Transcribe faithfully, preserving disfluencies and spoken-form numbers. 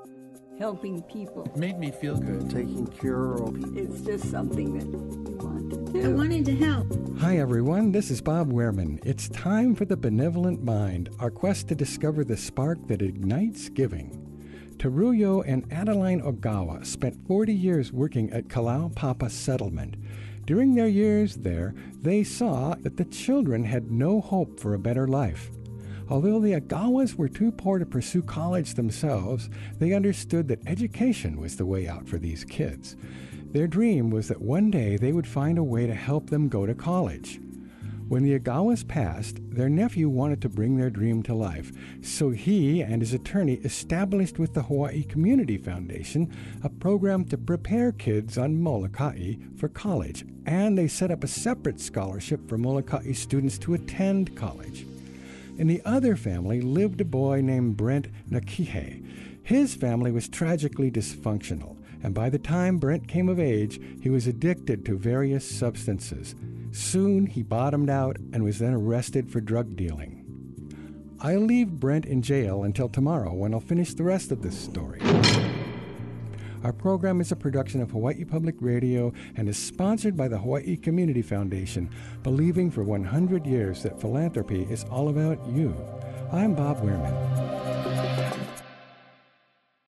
helping people. It made me feel good. Taking care of people. It's just something that you want to do. I wanted to help. Hi, everyone. This is Bob Wehrman. It's time for The Benevolent Mind, our quest to discover the spark that ignites giving. Teruyo and Adeline Ogawa spent forty years working at Kalaupapa Settlement. During their years there, they saw that the children had no hope for a better life. Although the Ogawas were too poor to pursue college themselves, they understood that education was the way out for these kids. Their dream was that one day they would find a way to help them go to college. When the Ogawas passed, their nephew wanted to bring their dream to life, so he and his attorney established with the Hawaii Community Foundation a program to prepare kids on Molokai for college, and they set up a separate scholarship for Molokai students to attend college. In the other family lived a boy named Brent Nakihe. His family was tragically dysfunctional, and by the time Brent came of age, he was addicted to various substances. Soon he bottomed out and was then arrested for drug dealing. I'll leave Brent in jail until tomorrow when I'll finish the rest of this story. Our program is a production of Hawaii Public Radio and is sponsored by the Hawaii Community Foundation, believing for one hundred years that philanthropy is all about you. I'm Bob Wehrman.